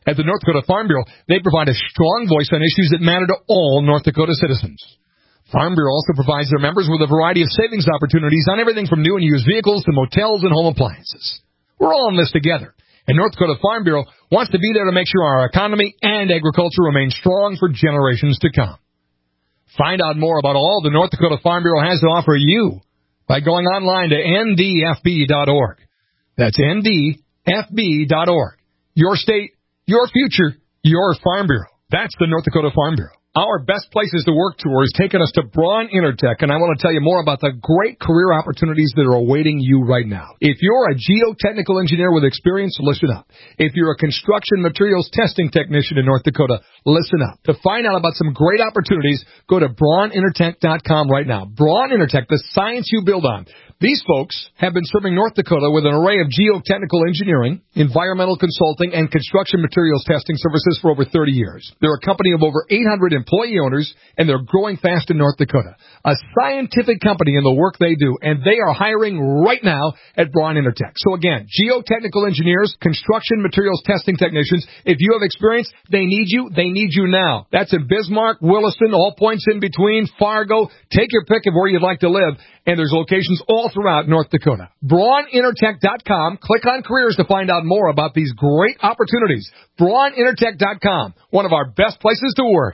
At the North Dakota Farm Bureau, they provide a strong voice on issues that matter to all North Dakota citizens. Farm Bureau also provides their members with a variety of savings opportunities on everything from new and used vehicles to motels and home appliances. We're all in this together, and North Dakota Farm Bureau wants to be there to make sure our economy and agriculture remain strong for generations to come. Find out more about all the North Dakota Farm Bureau has to offer you by going online to N D F B dot org. That's N D F B dot org. Your state, your future, your Farm Bureau. That's the North Dakota Farm Bureau. Our Best Places to Work tour is taking us to Braun Intertech, and I want to tell you more about the great career opportunities that are awaiting you right now. If you're a geotechnical engineer with experience, listen up. If you're a construction materials testing technician in North Dakota, listen up. To find out about some great opportunities, go to braun intertech dot com right now. Braun Intertech, the science you build on. These folks have been serving North Dakota with an array of geotechnical engineering, environmental consulting, and construction materials testing services for over thirty years. They're a company of over eight hundred employee owners, and they're growing fast in North Dakota. A scientific company in the work they do, and they are hiring right now at Braun Intertech. So again, geotechnical engineers, construction materials testing technicians, if you have experience, they need you. They need you now. That's in Bismarck, Williston, all points in between, Fargo. Take your pick of where you'd like to live, and there's locations all throughout North Dakota. braun intertech dot com. Click on careers to find out more about these great opportunities. braun intertech dot com, one of our best places to work.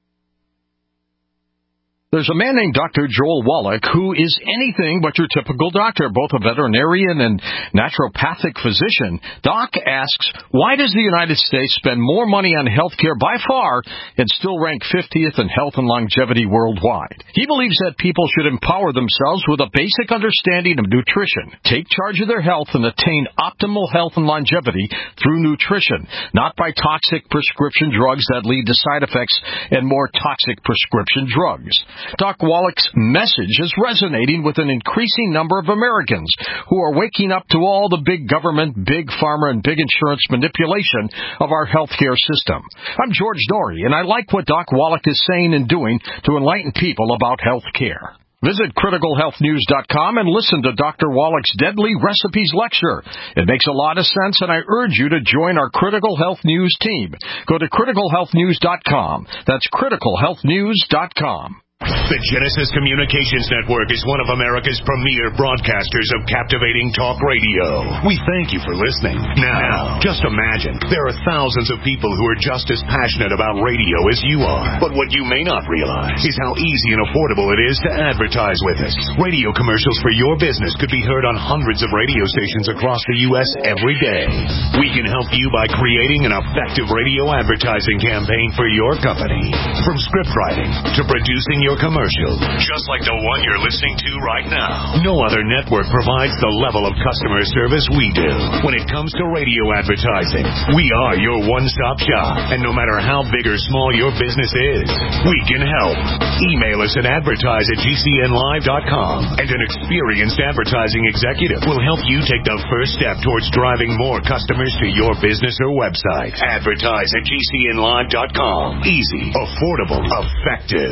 There's a man named Doctor Joel Wallach who is anything but your typical doctor, both a veterinarian and naturopathic physician. Doc asks, why does the United States spend more money on health care by far and still rank fiftieth in health and longevity worldwide? He believes that people should empower themselves with a basic understanding of nutrition, take charge of their health, and attain optimal health and longevity through nutrition, not by toxic prescription drugs that lead to side effects and more toxic prescription drugs. Doc Wallach's message is resonating with an increasing number of Americans who are waking up to all the big government, big pharma, and big insurance manipulation of our healthcare system. I'm George Norrie, and I like what Doc Wallach is saying and doing to enlighten people about health care. Visit critical health news dot com and listen to Doctor Wallach's Deadly Recipes lecture. It makes a lot of sense, and I urge you to join our Critical Health News team. Go to critical health news dot com. That's critical health news dot com. The Genesis Communications Network is one of America's premier broadcasters of captivating talk radio. We thank you for listening. Now, just imagine, there are thousands of people who are just as passionate about radio as you are. But what you may not realize is how easy and affordable it is to advertise with us. Radio commercials for your business could be heard on hundreds of radio stations across the U S every day. We can help you by creating an effective radio advertising campaign for your company. From script writing to producing your Your commercial, just like the one you're listening to right now. No other network provides the level of customer service we do. When it comes to radio advertising, we are your one-stop shop. And no matter how big or small your business is, we can help. Email us at advertise at G C N live dot com, and an experienced advertising executive will help you take the first step towards driving more customers to your business or website. Advertise at G C N live dot com. Easy, affordable, effective.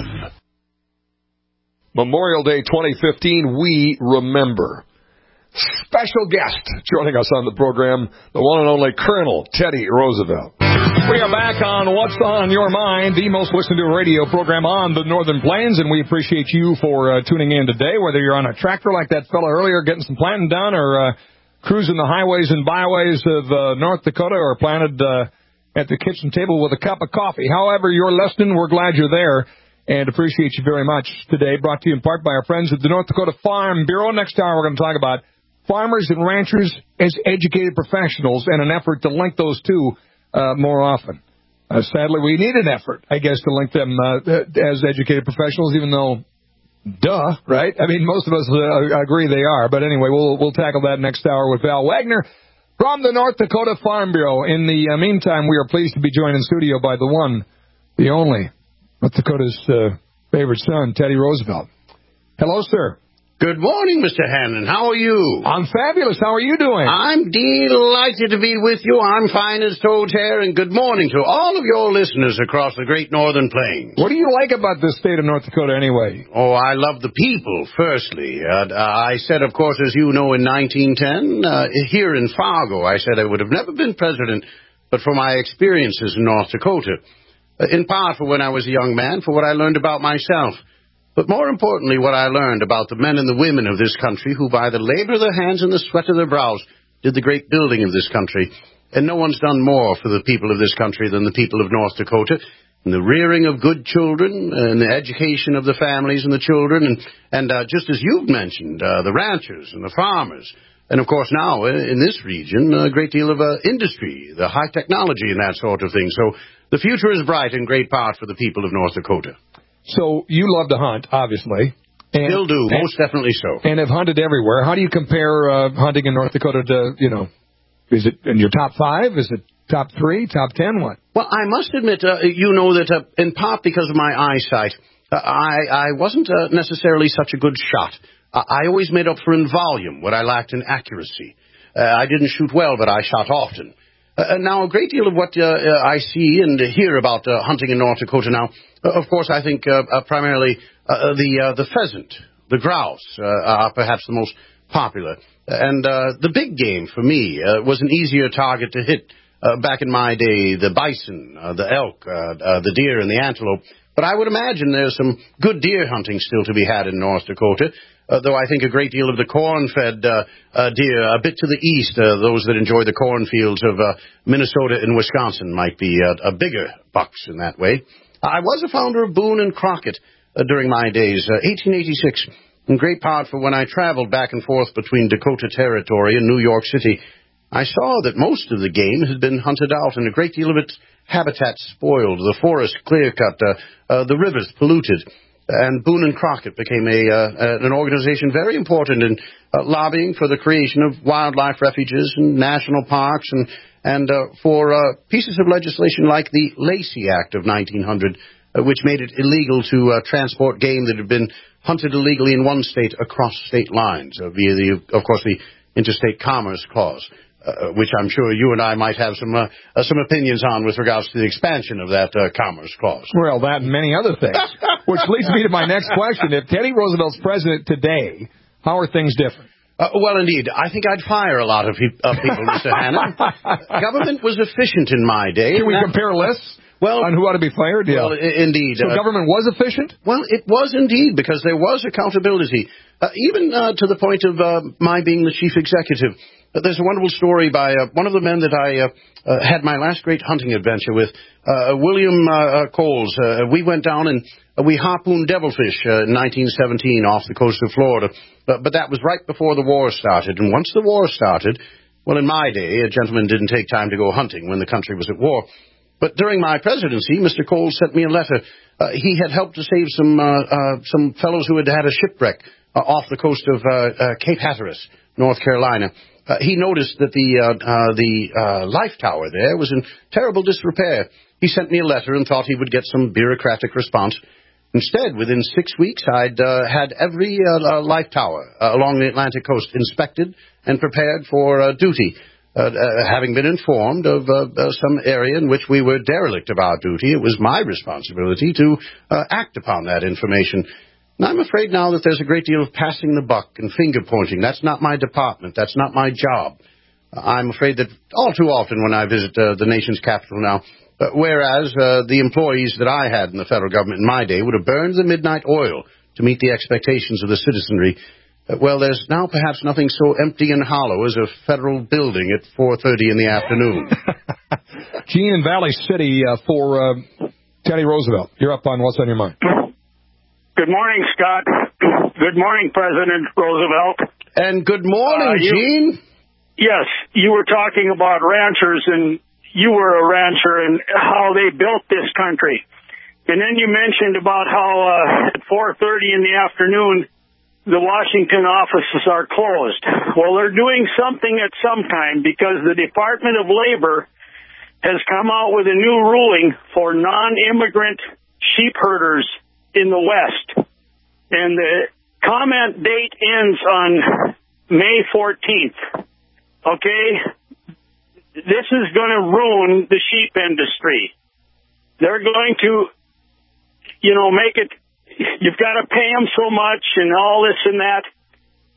Memorial Day twenty fifteen, we remember. Special guest joining us on the program, the one and only Colonel Teddy Roosevelt. We are back on What's on Your Mind, the most listened to radio program on the Northern Plains, and we appreciate you for uh, tuning in today, whether you're on a tractor like that fella earlier getting some planting done, or uh, cruising the highways and byways of uh, North Dakota, or planted uh, at the kitchen table with a cup of coffee. However you're listening, we're glad you're there. And appreciate you very much today. Brought to you in part by our friends at the North Dakota Farm Bureau. Next hour, we're going to talk about farmers and ranchers as educated professionals and an effort to link those two uh, more often. Uh, sadly, we need an effort, I guess, to link them uh, as educated professionals, even though, duh, right? I mean, most of us uh, agree they are. But anyway, we'll we'll tackle that next hour with Val Wagner from the North Dakota Farm Bureau. In the uh, meantime, we are pleased to be joined in studio by the one, the only, North Dakota's uh, favorite son, Teddy Roosevelt. Hello, sir. Good morning, Mister Hannon. How are you? I'm fabulous. How are you doing? I'm delighted to be with you. I'm fine as toad hair, and good morning to all of your listeners across the great Northern Plains. What do you like about this state of North Dakota anyway? Oh, I love the people, firstly. Uh, I said, of course, as you know, in nineteen ten, uh, here in Fargo, I said I would have never been president but for my experiences in North Dakota. Uh, in part for when I was a young man, for what I learned about myself. But more importantly, what I learned about the men and the women of this country who, by the labor of their hands and the sweat of their brows, did the great building of this country. And no one's done more for the people of this country than the people of North Dakota. And the rearing of good children, and the education of the families and the children, and, and uh, just as you've mentioned, uh, the ranchers and the farmers. And, of course, now, in this region, a great deal of uh, industry, the high technology and that sort of thing. So the future is bright in great part for the people of North Dakota. So you love to hunt, obviously. And, Still do, and, most definitely so. And have hunted everywhere. How do you compare uh, hunting in North Dakota to, you know, is it in your top five? Is it top three, top ten, what? Well, I must admit, uh, you know, that uh, in part because of my eyesight, uh, I, I wasn't uh, necessarily such a good shot. Uh, I always made up for in volume what I lacked in accuracy. Uh, I didn't shoot well, but I shot often. Uh, now, a great deal of what uh, uh, I see and hear about uh, hunting in North Dakota now, uh, of course, I think uh, uh, primarily uh, the uh, the pheasant, the grouse, uh, are perhaps the most popular. And uh, the big game for me uh, was an easier target to hit uh, back in my day, the bison, uh, the elk, uh, uh, the deer, and the antelope. But I would imagine there's some good deer hunting still to be had in North Dakota. Uh, though I think a great deal of the corn-fed uh, uh, deer, a bit to the east, uh, those that enjoy the cornfields of uh, Minnesota and Wisconsin might be uh, a bigger bucks in that way. I was a founder of Boone and Crockett uh, during my days, uh, eighteen eighty-six, in great part for when I traveled back and forth between Dakota Territory and New York City. I saw that most of the game had been hunted out and a great deal of its habitat spoiled, the forest clear-cut, uh, uh, the rivers polluted. And Boone and Crockett became a uh, an organization very important in uh, lobbying for the creation of wildlife refuges and national parks and and uh, for uh, pieces of legislation like the Lacey Act of nineteen hundred, uh, which made it illegal to uh, transport game that had been hunted illegally in one state across state lines uh, via the, of course, the Interstate Commerce Clause. Uh, which I'm sure you and I might have some uh, uh, some opinions on with regards to the expansion of that uh, Commerce Clause. Well, that and many other things. Which leads me to my next question. If Teddy Roosevelt's president today, how are things different? Uh, well, indeed. I think I'd fire a lot of pe- uh, people, Mister Hannon. Government was efficient in my day. Can we that... compare lists? Well, on who ought to be fired? Yeah. Well, I- indeed. So uh, government was efficient? Well, it was indeed, because there was accountability, uh, even uh, to the point of uh, my being the chief executive. Uh, there's a wonderful story by uh, one of the men that I uh, uh, had my last great hunting adventure with, uh, William uh, uh, Coles. Uh, we went down and uh, we harpooned devilfish uh, in nineteen seventeen off the coast of Florida. Uh, but that was right before the war started. And once the war started, well, in my day, a gentleman didn't take time to go hunting when the country was at war. But during my presidency, Mister Coles sent me a letter. Uh, he had helped to save some uh, uh, some fellows who had had a shipwreck uh, off the coast of uh, uh, Cape Hatteras, North Carolina. Uh, he noticed that the uh, uh, the uh, life tower there was in terrible disrepair. He sent me a letter and thought he would get some bureaucratic response. Instead, within six weeks, I'd uh, had every uh, uh, life tower uh, along the Atlantic coast inspected and prepared for uh, duty. Uh, uh, having been informed of uh, uh, some area in which we were derelict of our duty, it was my responsibility to uh, act upon that information. And I'm afraid now that there's a great deal of passing the buck and finger-pointing. That's not my department. That's not my job. Uh, I'm afraid that all too often when I visit uh, the nation's capital now, uh, whereas uh, the employees that I had in the federal government in my day would have burned the midnight oil to meet the expectations of the citizenry, Uh, well, there's now perhaps nothing so empty and hollow as a federal building at four thirty in the afternoon. Gene in Valley City uh, for uh, Teddy Roosevelt. You're up on What's on Your Mind. Good morning, Scott. Good morning, President Roosevelt. And good morning, uh, you, Gene. Yes, you were talking about ranchers, and you were a rancher and how they built this country. And then you mentioned about how uh, at four thirty in the afternoon, the Washington offices are closed. Well, they're doing something at some time, because the Department of Labor has come out with a new ruling for non-immigrant sheep herders in the West. And the comment date ends on May fourteenth. Okay? This is going to ruin the sheep industry. They're going to, you know, make it, you've got to pay them so much and all this and that.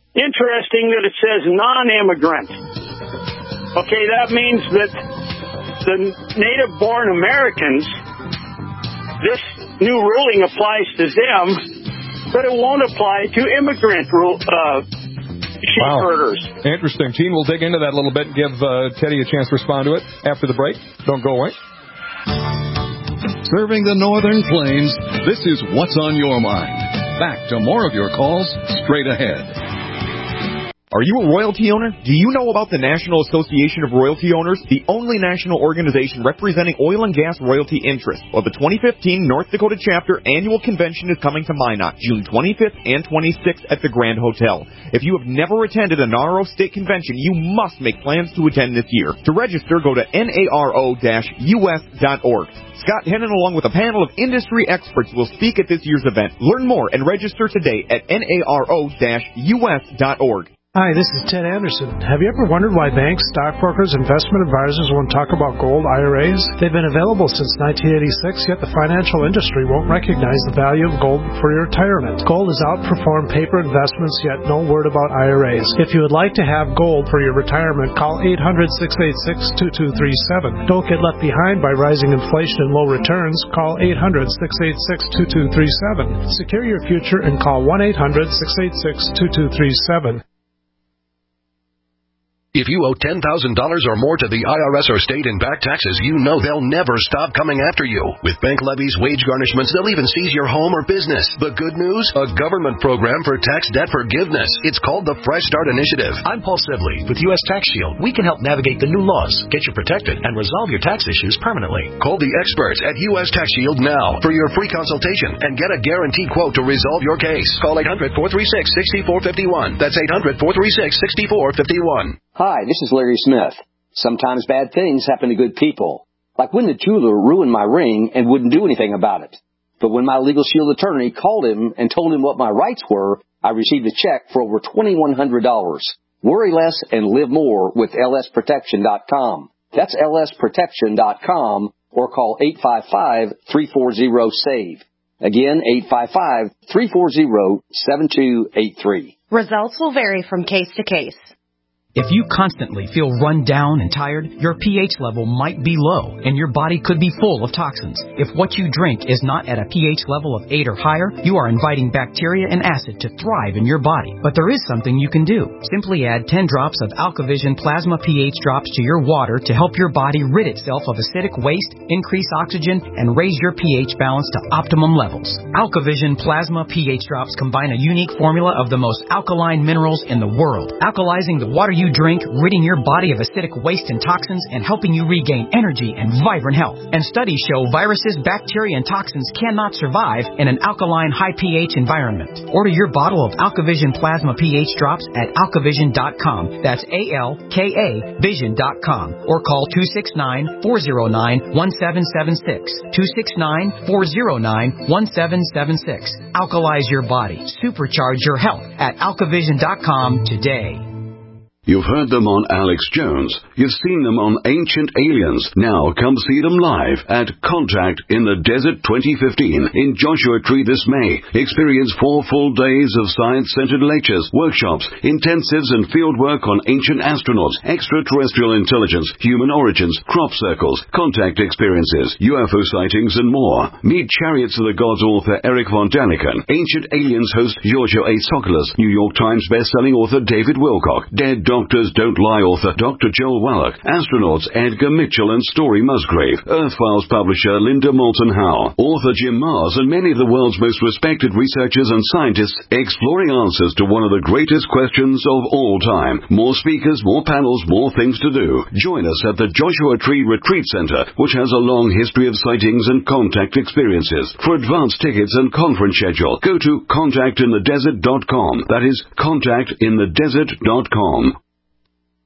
Interesting that it says non-immigrant. Okay, that means that the native-born Americans, this new ruling applies to them, but it won't apply to immigrant rule, uh, sheep wow. herders. Interesting. Gene, we'll dig into that a little bit and give uh, Teddy a chance to respond to it after the break. Don't go away. Serving the Northern Plains, this is What's on Your Mind. Back to more of your calls straight ahead. Are you a royalty owner? Do you know about the National Association of Royalty Owners, the only national organization representing oil and gas royalty interests? Well, the twenty fifteen North Dakota Chapter Annual Convention is coming to Minot, June twenty-fifth and twenty-sixth at the Grand Hotel. If you have never attended a N A R O state convention, you must make plans to attend this year. To register, go to N A R O U S dot org. Scott Hennon, along with a panel of industry experts, will speak at this year's event. Learn more and register today at N A R O U S dot org. Hi, this is Ted Anderson. Have you ever wondered why banks, stockbrokers, investment advisors won't talk about gold I R As? They've been available since nineteen eighty-six, yet the financial industry won't recognize the value of gold for your retirement. Gold has outperformed paper investments, yet no word about I R As. If you would like to have gold for your retirement, call eight hundred, six eight six, two two three seven. Don't get left behind by rising inflation and low returns. Call eight hundred, six eight six, two two three seven. Secure your future and call one eight hundred, six eight six, two two three seven. If you owe ten thousand dollars or more to the I R S or state in back taxes, you know they'll never stop coming after you. With bank levies, wage garnishments, they'll even seize your home or business. The good news? A government program for tax debt forgiveness. It's called the Fresh Start Initiative. I'm Paul Sibley with U S Tax Shield. We can help navigate the new laws, get you protected, and resolve your tax issues permanently. Call the experts at U S Tax Shield now for your free consultation and get a guaranteed quote to resolve your case. Call eight hundred, four three six, six four five one. That's eight hundred, four three six, six four five one. Hi, this is Larry Smith. Sometimes bad things happen to good people. Like when the jeweler ruined my ring and wouldn't do anything about it. But when my Legal Shield attorney called him and told him what my rights were, I received a check for over twenty-one hundred dollars. Worry less and live more with L S protection dot com. That's L S protection dot com or call eight five five, three four zero, SAVE. Again, eight five five, three four zero, seven two eight three. Results will vary from case to case. If you constantly feel run down and tired, your pH level might be low, and your body could be full of toxins. If what you drink is not at a pH level of eight or higher, you are inviting bacteria and acid to thrive in your body. But there is something you can do. Simply add ten drops of AlkaVision Plasma pH drops to your water to help your body rid itself of acidic waste, increase oxygen, and raise your pH balance to optimum levels. AlkaVision Plasma pH drops combine a unique formula of the most alkaline minerals in the world, alkalizing the water you drink, ridding your body of acidic waste and toxins, and helping you regain energy and vibrant health. And studies show viruses, bacteria, and toxins cannot survive in an alkaline, high pH environment. Order your bottle of AlkaVision Plasma pH drops at alkavision dot com. That's A L K A vision dot com. Or call two six nine, four zero nine, one seven seven six. two six nine, four zero nine, one seven seven six. Alkalize your body. Supercharge your health at alkavision dot com today. You've heard them on Alex Jones. You've seen them on Ancient Aliens. Now come see them live at Contact in the Desert twenty fifteen in Joshua Tree this May. Experience four full days of science-centered lectures, workshops, intensives, and fieldwork on ancient astronauts, extraterrestrial intelligence, human origins, crop circles, contact experiences, U F O sightings, and more. Meet Chariots of the Gods author Eric von Daniken, Ancient Aliens host Giorgio A. Tsoukalos, New York Times bestselling author David Wilcock, Dead Doctors Don't Lie author Doctor Joel Wallach, astronauts Edgar Mitchell and Story Musgrave, Earth Files publisher Linda Moulton Howe, author Jim Mars, and many of the world's most respected researchers and scientists exploring answers to one of the greatest questions of all time. More speakers, more panels, more things to do. Join us at the Joshua Tree Retreat Center, which has a long history of sightings and contact experiences. For advance tickets and conference schedule, go to contact in the desert dot com. That is contact in the desert dot com.